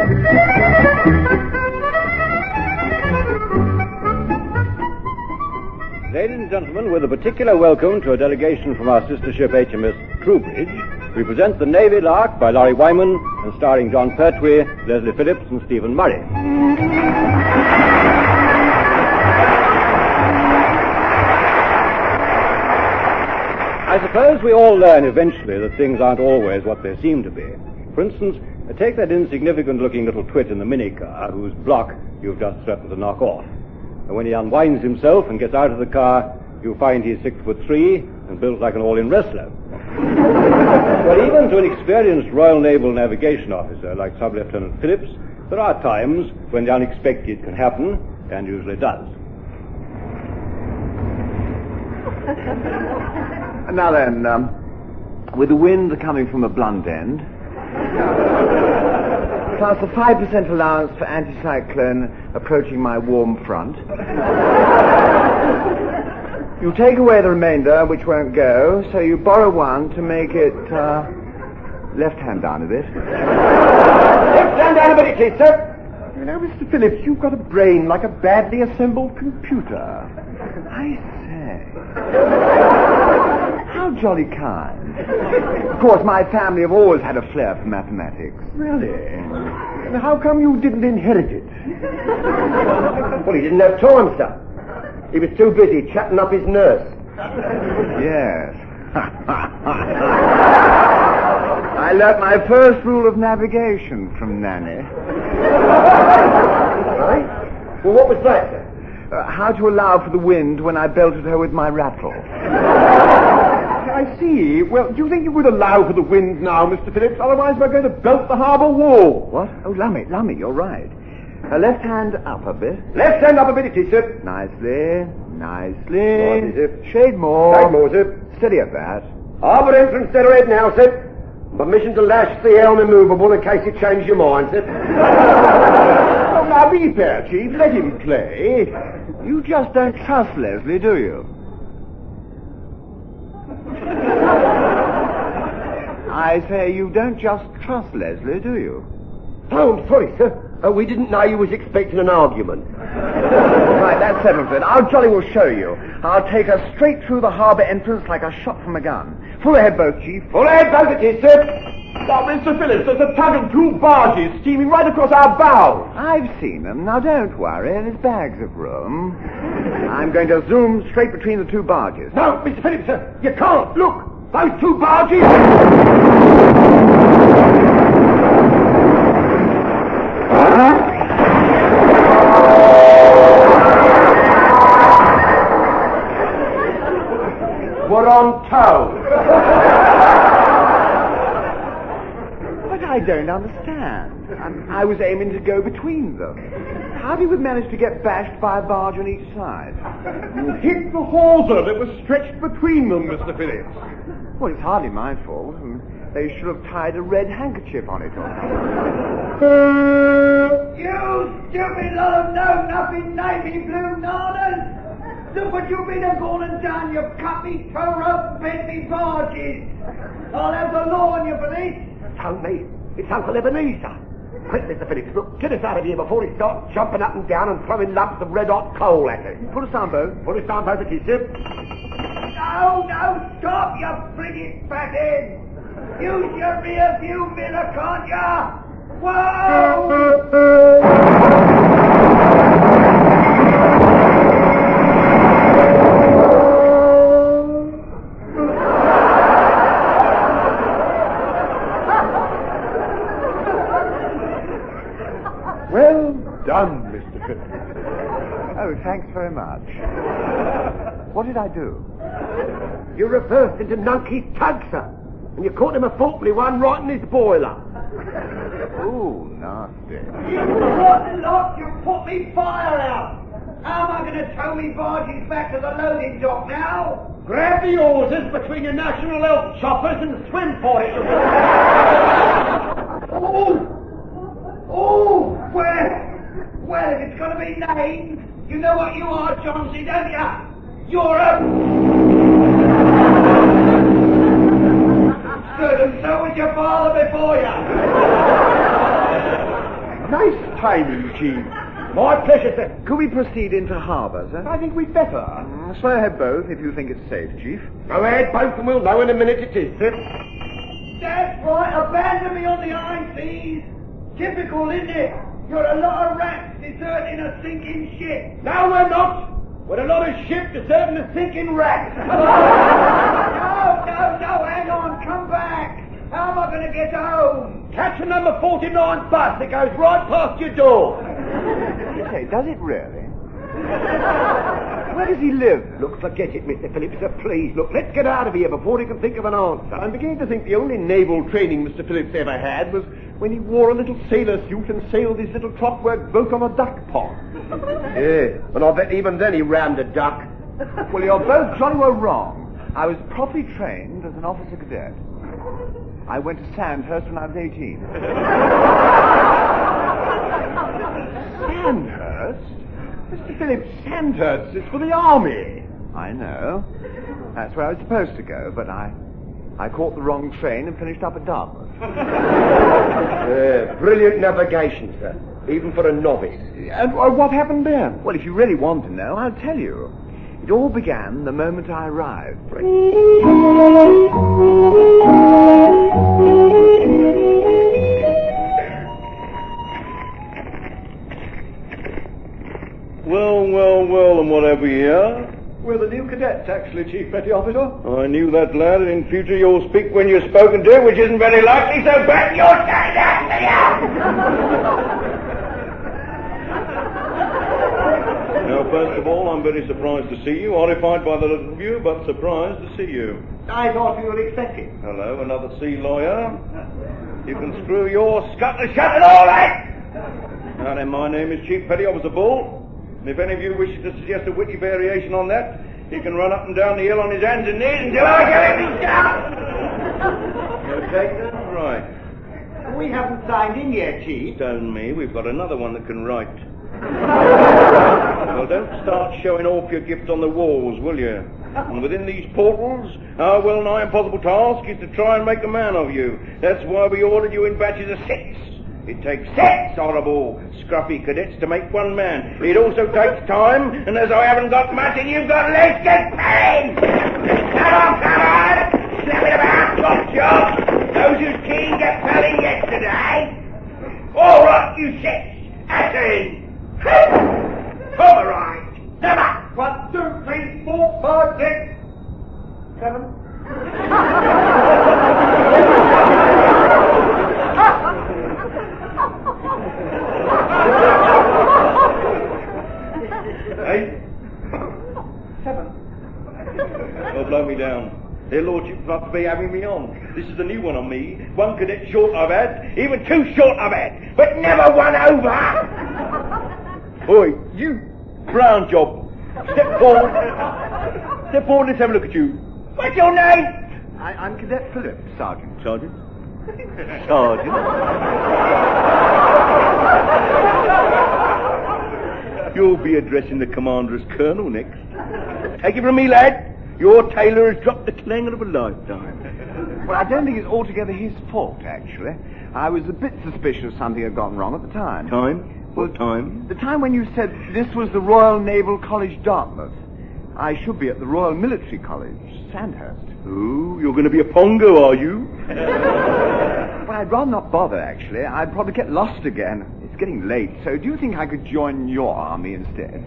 Ladies and gentlemen, with a particular welcome to a delegation from our sister ship HMS Trowbridge, we present The Navy Lark by Laurie Wyman and starring John Pertwee, Leslie Phillips, and Stephen Murray. I suppose we all learn eventually that things aren't always what they seem to be. For instance, take that insignificant-looking little twit in the minicar whose block you've just threatened to knock off. And when he unwinds himself and gets out of the car, you find he's 6'3" and built like an all-in wrestler. Well, even to an experienced Royal Naval navigation officer like Sub-Lieutenant Phillips, there are times when the unexpected can happen, and usually does. Now then, with the wind coming from a blunt end, plus a 5% allowance for anticyclone approaching my warm front, you take away the remainder, which won't go, so you borrow one to make it, left hand down a bit. Left hand down a bit, please, sir. You know, Mr. Phillips, you've got a brain like a badly assembled computer. I say. How jolly kind. Of course, my family have always had a flair for mathematics. Really? And how come you didn't inherit it? Well, he didn't have time, sir. He was too busy chatting up his nurse. Yes. I learnt my first rule of navigation from Nanny. Right? Well, what was that, sir? How to allow for the wind when I belted her with my rattle. I see. Well, do you think you would allow for the wind now, Mr. Phillips? Otherwise we're going to belt the harbour wall. What? Oh, Lummy, you're right. Left hand up a bit. Left hand up a bit, it is, sir. Nicely. Right, is it? Shade more. Shade more, sir. Steady at that. Harbour entrance dead ahead now, sir. Permission to lash the helm immovable in case you change your mind, sir. Oh, now be fair, Chief. Let him play. You just don't trust Leslie, do you? I say you don't just trust Leslie, do you? Oh, I'm sorry, sir. We didn't know you was expecting an argument. Right, that's settled then. I'll jolly well show you. I'll take her straight through the harbour entrance like a shot from a gun. Full ahead boat, Chief. Full ahead boat it is, sir. Now, Mr. Phillips, there's a tug of 2 barges steaming right across our bow. I've seen them. Now, don't worry. There's bags of room. I'm going to zoom straight between the 2 barges. No, Mr. Phillips, sir. You can't. Look. Those 2 barges. We're on tow. But I don't understand. I was aiming to go between them. How did we manage to get bashed by a barge on each side? You hit the hawser that was stretched between them, Mr. Phillips. Well, it's hardly my fault. They should have tied a red handkerchief on it or something. You stupid lot of know-nothing navy blue narders! Look what you've been gone and done. You've cut me, tore up, bent me barges. I'll have the law on you for this. Don't me. It's Uncle Ebenezer. Quick, Mr. Phillips, look, get us out of here before he starts jumping up and down and throwing lumps of red-hot coal at us. Put us on, Bo. Put us on both at you, sir. No, stop, you frigid fathead. Use your rear view mirror, can't ya? Whoa! Well done, Mr. Phillips. Oh, thanks very much. What did I do? You reversed into Nunkey's tug, sir. And you caught him a faultly one right in his boiler. Ooh, nasty. What the lot? You put me fire out. How am I going to tow me barges back to the loading dock now? Grab the hawsers between your National Health choppers and swim for it. Oh, well, if it's going to be named, you know what you are, Chauncey, don't you? You're a... Good, and so was your father before you. timing, Chief. My pleasure, sir. Could we proceed into harbour, sir? I think we'd better. Slow ahead both, if you think it's safe, Chief. Go ahead, both, and we'll know in a minute it is, sir. That's right, abandon me on the high seas. Typical, isn't it? You're a lot of rats deserting a sinking ship. No, we're not. We're a lot of ship deserting a sinking rat. No, hang on, come back. How am I going to get home? Catch a number 49 bus that goes right past your door. Say, does it really? Where does he live? Look, forget it, Mr. Phillips, sir, please. Look, let's get out of here before he can think of an answer. I'm beginning to think the only naval training Mr. Phillips ever had was when he wore a little sailor suit and sailed his little clockwork boat on a duck pond. Yeah, and I bet even then he rammed a duck. Well, you're both jolly well wrong. I was properly trained as an officer cadet. I went to Sandhurst when I was 18. Sandhurst? Mr. Phillips, Sandhurst is for the army. I know. That's where I was supposed to go, but I caught the wrong train and finished up at Dartmouth. Brilliant navigation, sir. Even for a novice. And what happened then? Well, if you really want to know, I'll tell you. It all began the moment I arrived. Well, and what have we here? We're the new cadets, actually, Chief Petty Officer. I knew that, lad, and in future you'll speak when you're spoken to, which isn't very likely, so back your stand up, Now, first of all, I'm very surprised to see you, horrified by the look of you, but surprised to see you. I thought you were expecting. Hello, another sea lawyer. You can screw your scuttle shut and all that! Now then, my name is Chief Petty Officer Bull. And if any of you wishes to suggest a witty variation on that, he can run up and down the hill on his hands and knees until I get him down. You take that? Right. We haven't signed in yet, Chief. Stone me, we've got another one that can write. Well, don't start showing off your gifts on the walls, will you? And within these portals, our well-nigh impossible task is to try and make a man of you. That's why we ordered you in batches of 6. It takes 6 horrible, scruffy cadets to make one man. It also takes time, and as I haven't got much and you've got less, get paid! Come on! Snap it about, chop! Those who's keen get pelling yesterday. All right, you 6. That's in. All right. Number 1, 2, 3, 4, 5, 6, 7. Oh, blow me down. Their lordships must be having me on. This is a new one on me. 1 cadet short I've had, even 2 short I've had, but never 1 over. Oi, you, brown job. Step forward. Step forward, let's have a look at you. What's your name? I'm Cadet Phillips, Sergeant. Sergeant? Sergeant? You'll be addressing the commander as colonel next. Take it from me, lad. Your tailor has dropped the clangor of a lifetime. Well, I don't think it's altogether his fault, actually. I was a bit suspicious something had gone wrong at the time. Time? What time? The time when you said this was the Royal Naval College, Dartmouth. I should be at the Royal Military College, Sandhurst. Oh, you're going to be a pongo, are you? Well, I'd rather not bother, actually. I'd probably get lost again. It's getting late, so do you think I could join your army instead?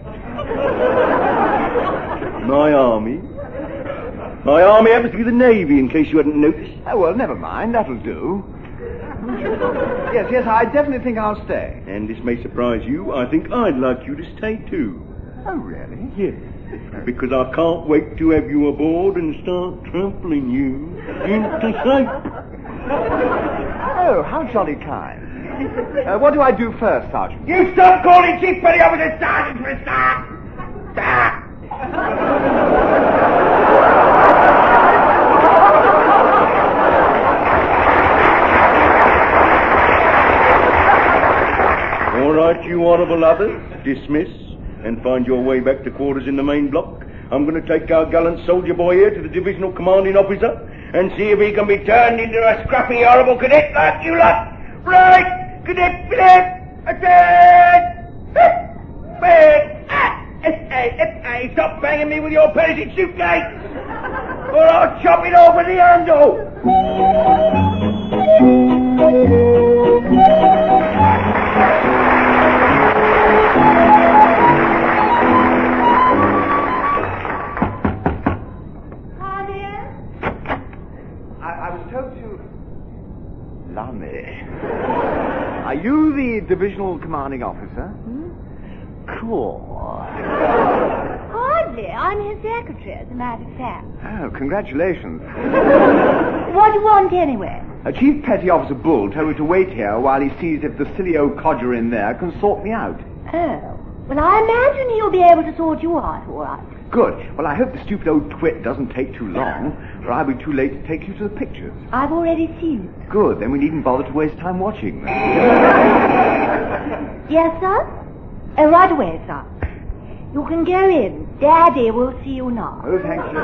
My army? My army happens to be the Navy, in case you hadn't noticed. Oh, well, never mind. That'll do. Yes, I definitely think I'll stay. And this may surprise you. I think I'd like you to stay, too. Oh, really? Yes. Because I can't wait to have you aboard and start trampling you into sight. Oh, how jolly kind. What do I do first, Sergeant? You stop calling Chief Petty Officer Sergeant for a start! Start! All right, you honourable others, dismiss and find your way back to quarters in the main block. I'm going to take our gallant soldier boy here to the divisional commanding officer and see if he can be turned into a scruffy, horrible cadet like you lot. Right, Cadet Phillips! Stop banging me with your perished suitcase, or I'll chop it off with the handle. I was told to... Lummy. Are you the divisional commanding officer? Cool. Hardly. I'm his secretary, as a matter of fact. Oh, congratulations. What do you want anyway? Chief Petty Officer Bull told me to wait here while he sees if the silly old codger in there can sort me out. Oh. Well, I imagine he'll be able to sort you out, all right. Good. Well, I hope the stupid old twit doesn't take too long, or I'll be too late to take you to the pictures. I've already seen it. Good. Then we needn't bother to waste time watching them. Yes, sir? Right away, sir. You can go in. Daddy will see you now. Oh, thank you.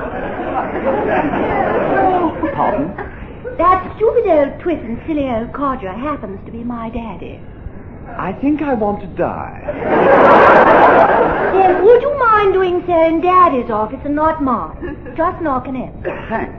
Pardon? That stupid old twit and silly old codger happens to be my daddy. I think I want to die. Then would you mind doing so in Daddy's office and not mine? Just knocking in. Thanks.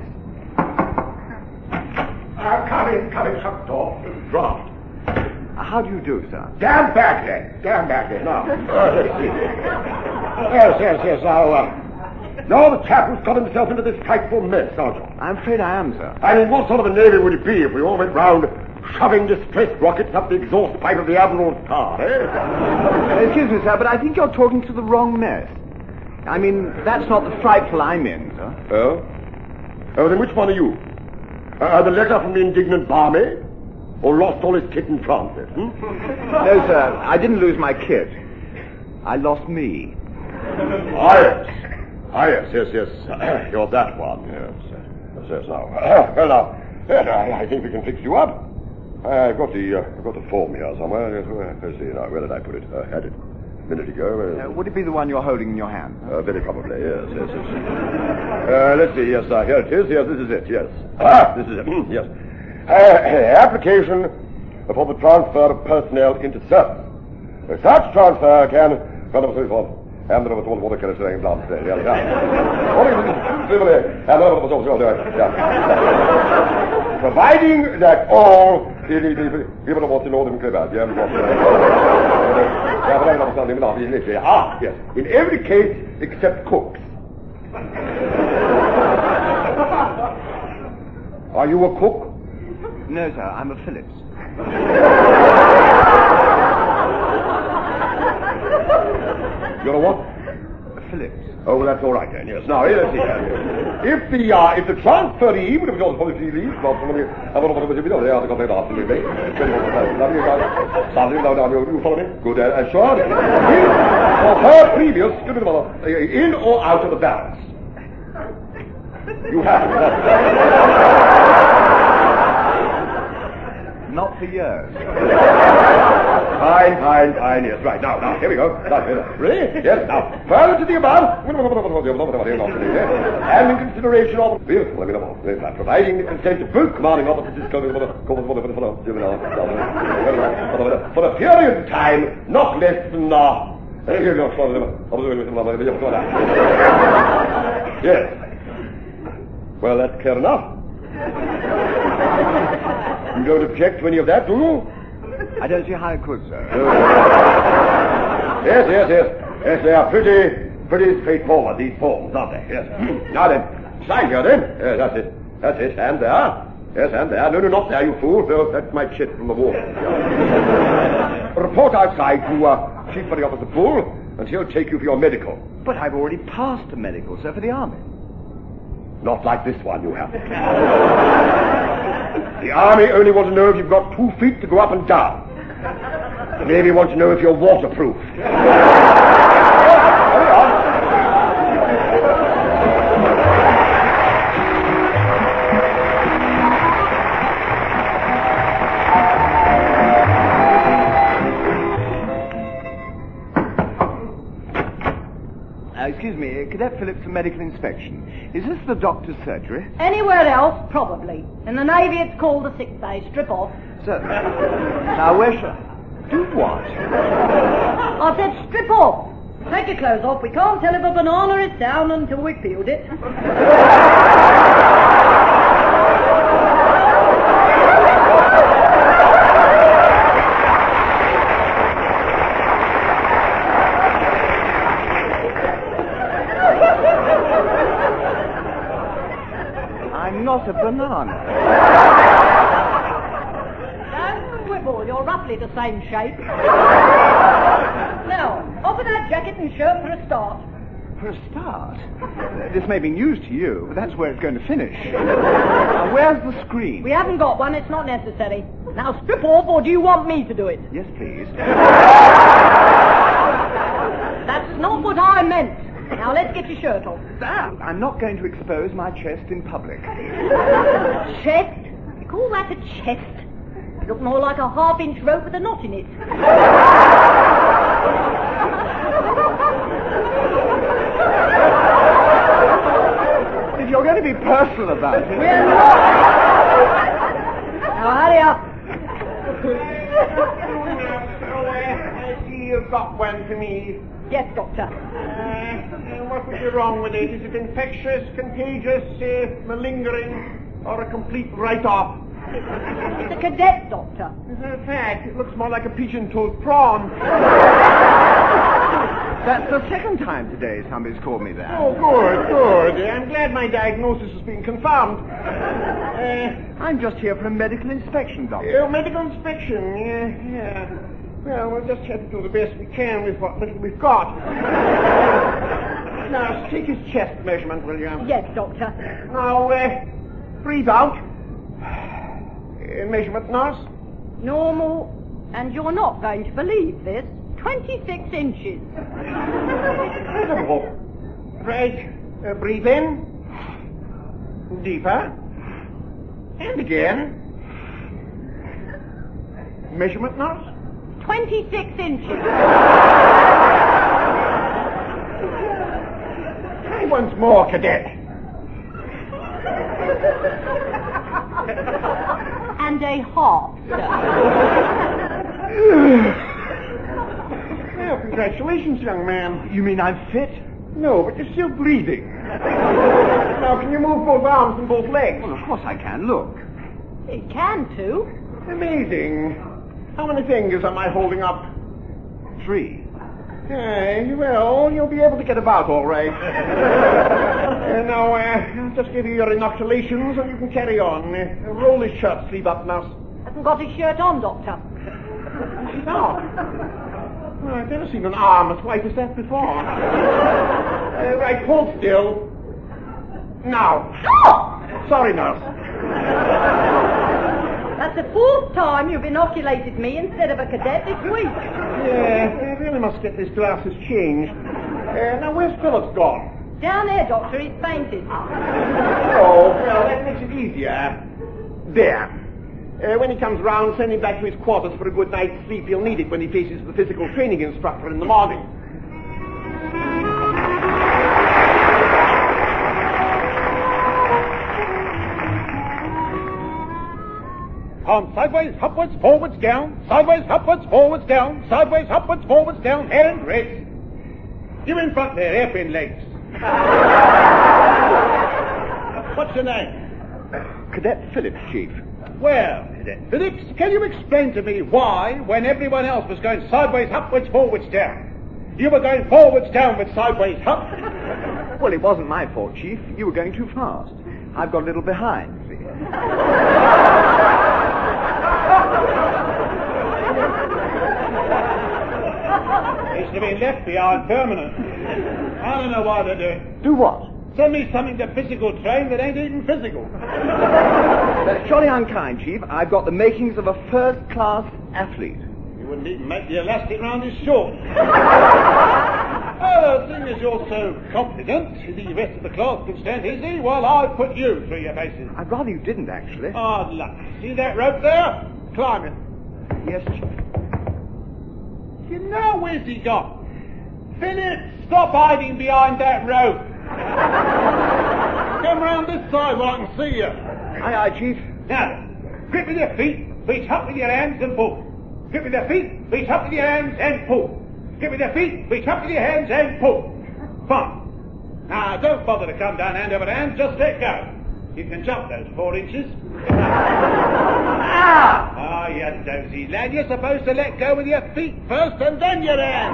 Come in, shut the door. Draft. How do you do, sir? Stand back there. Now, let's see. Yes. Now the chap who's got himself into this frightful mess, Sergeant. I'm afraid I am, sir. I mean, what sort of a navy would it be if we all went round shoving distress rockets up the exhaust pipe of the Admiral's car, eh? Excuse me, sir, but I think you're talking to the wrong mess. I mean, that's not the frightful I'm in, sir. Oh, then which one are you? The letter from the indignant barmaid? Or lost all his kit in transit, No, sir, I didn't lose my kit. I lost me. Yes. You're that one. Yes, now. Well, now, I think we can fix you up. I've got the form here somewhere. Yes, let's see now. Where did I put it? I had it a minute ago. Would it be the one you're holding in your hand? Very probably, yes. Let's see, yes, here it is. Yes, this is it, yes. This is it, yes. Application for the transfer of personnel into service. Such transfer can... Providing that all people want to know them yes. In every case except cooks. Are you a cook? No, sir, I'm a Phillips. You're a what? A Phillips. Oh, well, that's all right then, yes. Now, let's see. If the transferee would have gone for the leave, you follow me? Good, sure. For her previous, in or out of the barracks? You have. Not for years. Fine, yes, right, now, here we go. Ready? Yes, now, further to the above, and in consideration of, providing the consent of both commanding officers, for a period of time, not less than, yes. Well, that's clear enough. You don't object to any of that, do you? I don't see how I could, sir. Yes, they are pretty straightforward, these forms, aren't they? Yes. Now then, sign here then. Yes, that's it, and there. Yes, and there. No, not there, you fool. No, that's my chit from the wall. Report outside to Chief Petty Officer Bull, and he'll take you for your medical. But I've already passed a medical, sir, for the Army. Not like this one, you haven't. The Army only want to know if you've got 2 feet to go up and down. The Navy want to know if you're waterproof. Excuse me, Cadet Phillips for medical inspection. Is this the doctor's surgery? Anywhere else, probably. In the Navy, it's called a sick bay. Strip off. Sir. Now, where Do what? I said strip off. Take your clothes off. We can't tell if a banana is down until we've peeled it. I'm not a banana. Don't quibble. You're roughly the same shape. Now, offer that jacket and shirt for a start. For a start? This may be news to you, but that's where it's going to finish. Now, where's the screen? We haven't got one. It's not necessary. Now, strip off, or do you want me to do it? Yes, please. That's not what I meant. Now, let's get your shirt off. Sam, I'm not going to expose my chest in public. Chest? You call that a chest? You look more like a half-inch rope with a knot in it. If you're going to be personal about it... We're not. Now, hurry up. I see you've got one for me. Yes, Doctor. What would be wrong with it? Is it infectious, contagious, malingering, or a complete write-off? It's a cadet, Doctor. As a fact, it looks more like a pigeon-toed prawn. That's the second time today somebody's called me that. Oh, good. I'm glad my diagnosis has been confirmed. I'm just here for a medical inspection, Doctor. Medical inspection, yeah. Well, we'll just have to do the best we can with what little we've got. Now, take his chest measurement, will you? Yes, Doctor. Now, breathe out. Measurement, nurse. Normal, and you're not going to believe this, 26 inches. Incredible. Right, breathe in. Deeper. And again. Measurement, nurse. 26 inches. Try once more, cadet. And a half, sir. Well, congratulations, young man. You mean I'm fit? No, but you're still bleeding. Now, can you move both arms and both legs? Well, of course I can. Look. It can, too. Amazing. How many fingers am I holding up? 3. Well, you'll be able to get about all right. Now, I'll just give you your inoculations and you can carry on. Roll his shirt sleeve up, nurse. Hasn't got his shirt on, Doctor. No. Well, I've never seen an arm as white as that before. Right, hold still. Now. Sorry, nurse. That's the 4th time you've inoculated me instead of a cadet this week. Yeah, I really must get this glasses changed. Now, where's Phillips gone? Down there, Doctor, he's fainted. Oh, well, that makes it easier. There. When he comes round, send him back to his quarters for a good night's sleep. He'll need it when he faces the physical training instructor in the morning. On sideways, upwards, forwards, down. Sideways, upwards, forwards, down. Sideways, upwards, forwards, down. And rest. You in front there, airplane legs. What's your name? Cadet Phillips, Chief. Well, Cadet Phillips, can you explain to me why, when everyone else was going sideways, upwards, forwards, down, you were going forwards, down with sideways, up? Well, it wasn't my fault, Chief. You were going too fast. I've got a little behind, see. He's to be left behind permanent. I don't know why they do it. Do what? Send me something to physical train that ain't even physical. That's jolly unkind, Chief. I've got the makings of a first-class athlete. You wouldn't even make the elastic round his shorts. Oh, seeing as you're so confident, the rest of the class can stand easy while I put you through your paces. I'd rather you didn't, actually. Hard luck. See that rope there? Climb it. Yes, Chief. You know where's he gone? Philip, stop hiding behind that rope. Come round this side where I can see you. Aye, aye, Chief. Now, grip with your feet, reach up with your hands and pull. Get with your feet, reach up with your hands and pull. Get with your feet, reach up with your hands and pull. Fine. Now, don't bother to come down hand over hand, just let go. You can jump those 4 inches. Ah, you dozy lad, you're supposed to let go with your feet first and then your hands.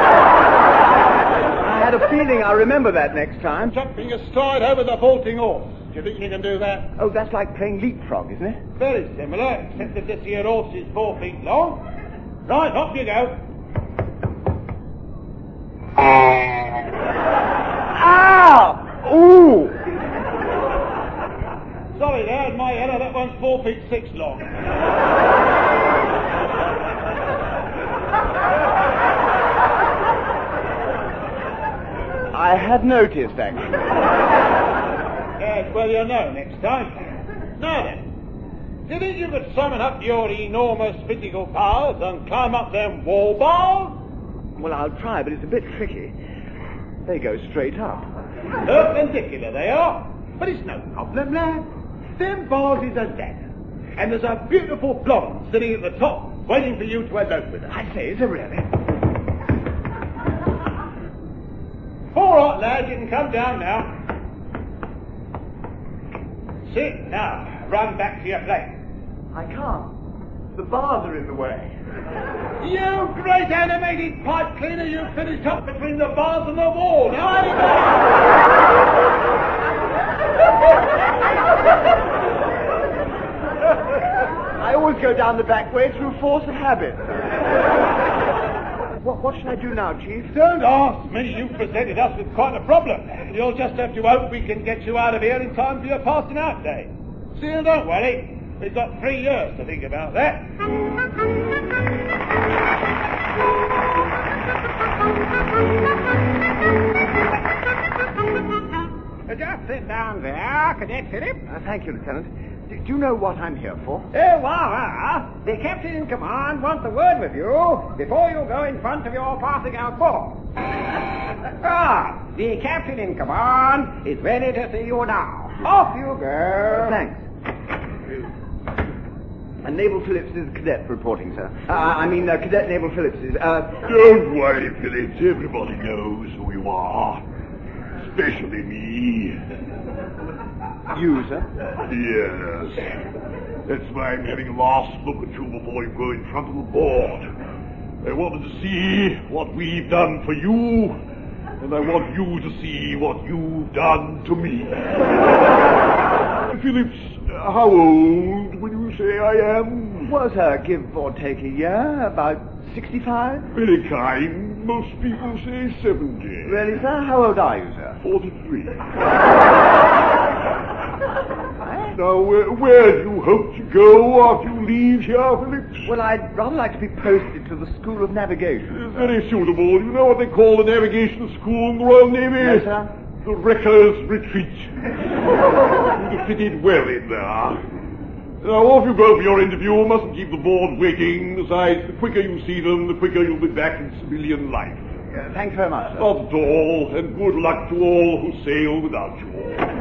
I had a feeling I'll remember that next time. Jumping astride over the vaulting horse. Do you think you can do that? Oh, that's like playing leapfrog, isn't it? Very similar, except that this here horse is 4 feet long. Right, off you go. Ow! Ooh! Sorry there, in my head, that one's 4 feet 6 long. I had noticed, actually. Yes, well, you'll know next time. Now then, do you think you could summon up your enormous physical powers and climb up them wall bars? Well, I'll try, but it's a bit tricky. They go straight up. Perpendicular they are, but it's no problem, lad. Them bars is a ladder, and there's a beautiful blonde sitting at the top, waiting for you to elope with her. I say, is it really? All right, lad, you can come down now. Sit now. Run back to your place. I can't. The bars are in the way. You great animated pipe cleaner, you finished up between the bars and the wall. Now, I always go down the back way through force of habit. What should I do now, Chief? Don't ask me. You've presented us with quite a problem. You'll just have to hope we can get you out of here in time for your passing out day. Still, don't worry. We've got 3 years to think about that. Just sit down there, Cadet Phillips. Thank you, Lieutenant. Do you know what I'm here for? The captain in command wants a word with you before you go in front of your passing out ball. The captain in command is ready to see you now. Off you go. Thanks. Naval Phillips is cadet reporting, sir. Cadet Naval Phillips is, Don't worry, Phillips. Everybody knows who you are. Especially me. You, sir? Yes. That's why I'm having a last look at you before you go in front of the board. I wanted to see what we've done for you, and I want you to see what you've done to me. Phillips, how old would you say I am? Well, sir, give or take a year, about 65? Very kind. Most people say 70. Really, sir? How old are you, sir? 43. Now, where do you hope to go after you leave here, Phillips? Well, I'd rather like to be posted to the School of Navigation. Very suitable. You know what they call the navigation school in the Royal Navy? Yes, sir. The Wrecker's Retreat. You'd have fitted well in there. Now, off you go for your interview. Mustn't keep the board waiting. Besides, the quicker you see them, the quicker you'll be back in civilian life. Thanks very much, sir. Not at all, and good luck to all who sail without you.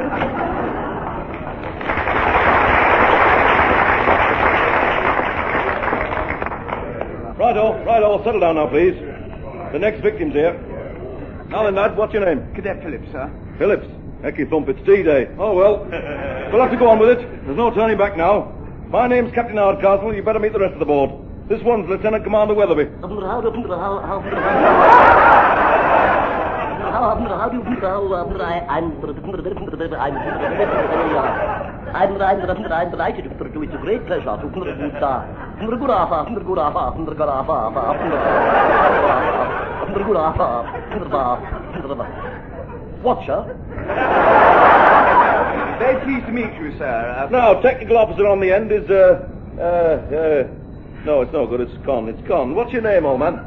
Righto, settle down now, please. The next victim's here. Now then, lad, what's your name? Cadet Phillips, sir. Phillips. Hecky thump, it's D-Day. Oh, well. We'll have to go on with it. There's no turning back now. My name's Captain Hardcastle. You better meet the rest of the board. This one's Lieutenant Commander Weatherby. How do you do? I'm delighted to do it. It's a great pleasure to Watcher. Very pleased to meet you, sir. Now, technical officer on the end is, no, it's no good. It's gone. What's your name, old man?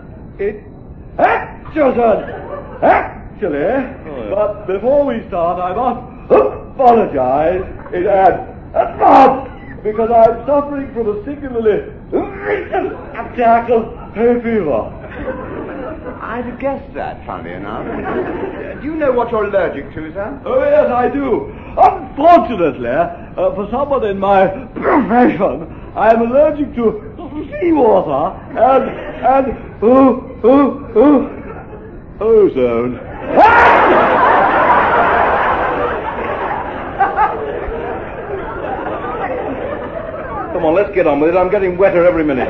Actually, but before we start, I must apologize in advance because I'm suffering from a singularly recent attack of hay fever. I'd have guessed that, funnily enough. Do you know what you're allergic to, sir? Oh, yes, I do. Unfortunately, for someone in my profession, I am allergic to seawater and ozone. Come on, let's get on with it. I'm getting wetter every minute.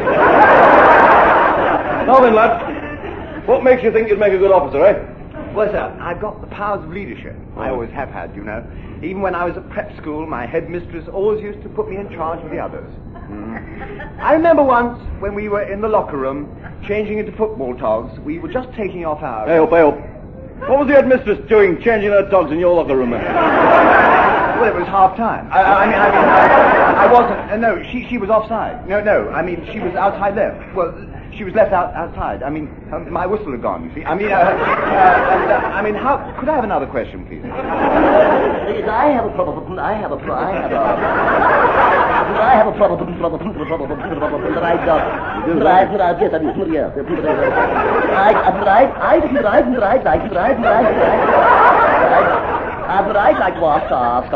Now then, lad, what makes you think you'd make a good officer, eh? Well, sir, I've got the powers of leadership. I always have had, you know. Even when I was at prep school, my headmistress always used to put me in charge of the others. I remember once when we were in the locker room, changing into football togs, we were just taking off our... Hey up. What was the headmistress doing, changing her togs in your locker room, then? Well, it was half-time. I wasn't... no, she was offside. No, I mean, she was outside left. Well, she was left outside. I mean, my whistle had gone, you see. How... Could I have another question, please? I have a problem that I like to ask.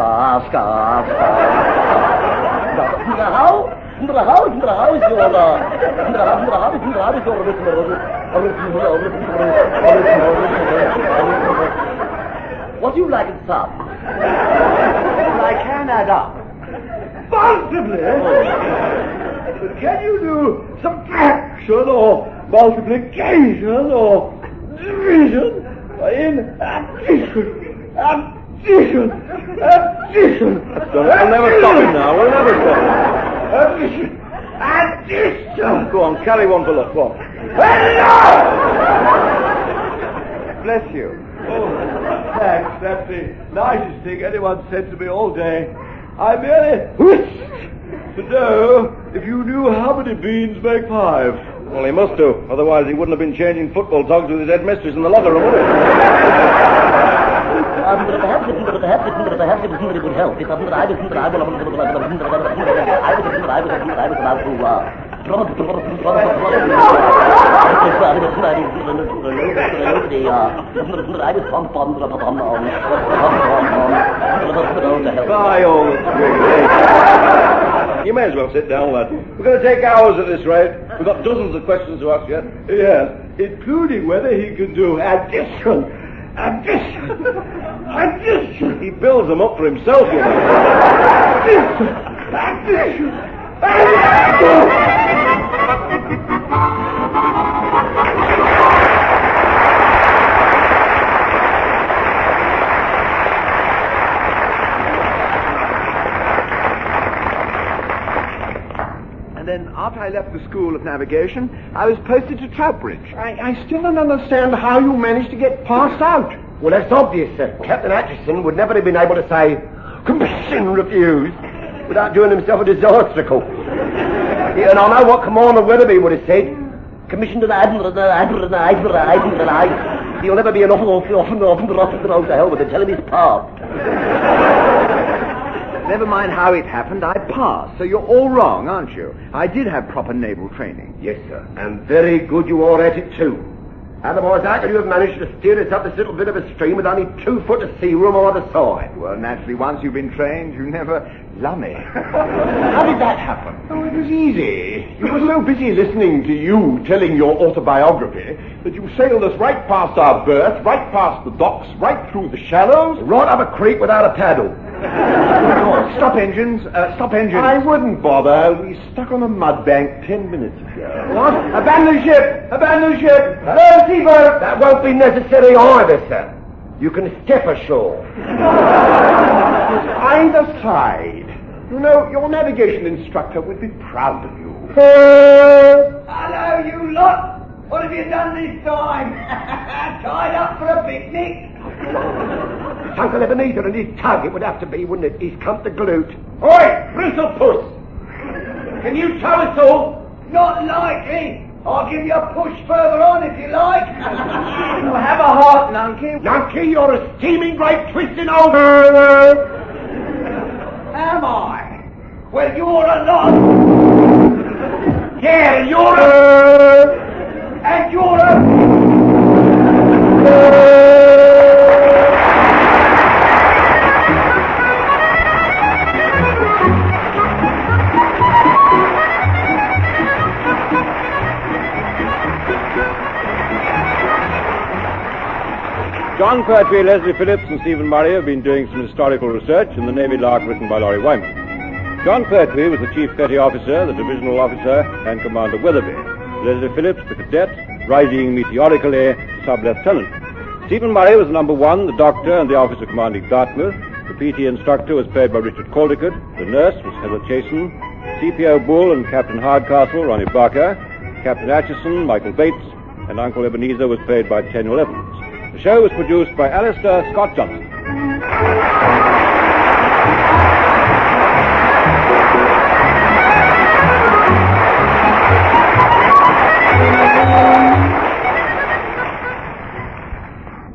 What do you like at supper? Well, I can add up. Possibly. But can you do subtraction or multiplication or division in addition? We'll never stop him now. We'll never stop him. Addition. Go on, carry one for luck. Go on. Bless you. Oh, thanks. That's the nicest thing anyone said to me all day. I merely wished to know if you knew how many beans make 5. Well, he must do. Otherwise, he wouldn't have been changing football togs with his headmistress in the locker room, would he? Perhaps it would help. It's something that I was about You may as well sit down, lad. We're going to take hours at this rate. We've got dozens of questions to ask yet. Yes, including whether he can do addition. He builds them up for himself, you know. Addition. And then after I left the School of Navigation, I was posted to Troutbridge. I still don't understand how you managed to get passed out. Well, that's obvious, sir. Captain Atchison would never have been able to say, commission refused, without doing himself a disastrical. And I know what Commander Weatherby would have said. Commission to the Admiral, he'll never be an awful to hell with it. Tell him he's passed. Never mind how it happened, I passed. So you're all wrong, aren't you? I did have proper naval training. Yes, sir. And very good you are at it, too. Otherwise, how could you have managed to steer us up this little bit of a stream with only 2 foot of sea room either side? Well, naturally, once you've been trained, you never lummy. How did that happen? Oh, it was easy. You were so busy listening to you telling your autobiography that you sailed us right past our berth, right past the docks, right through the shallows. Right up a creek without a paddle. Stop engines. Stop engines. I wouldn't bother. We stuck on a mud bank 10 minutes ago. What? Abandon ship! Abandon ship! Hello, seaboat! That won't be necessary either, sir. You can step ashore. Either side. You know, your navigation instructor would be proud of you. Hello, you lot! What have you done this time? Tied up for a picnic? Uncle Ebenezer and his tug, it would have to be, wouldn't it? He's come to glute. Oi, Bristlepuss! Can you tow us all? Not likely. I'll give you a push further on if you like. Have a heart, Nunky. Nunky, you're a steaming great twisting old... Am I? Well, you're a lot. Yeah, you're a... And you're a... John Pertwee, Leslie Phillips, and Stephen Murray have been doing some historical research in the Navy Lark written by Laurie Wyman. John Pertwee was the Chief Petty Officer, the Divisional Officer, and Commander Weatherby. Leslie Phillips, the Cadet, rising meteorically to Sub-Lieutenant. Stephen Murray was number 1, the Doctor, and the Officer commanding Dartmouth. The PT instructor was played by Richard Caldicott. The nurse was Heather Chasen. CPO Bull and Captain Hardcastle, Ronnie Barker. Captain Atchison, Michael Bates, and Uncle Ebenezer was played by Tenuel Evans. The show was produced by Alistair Scott Johnson.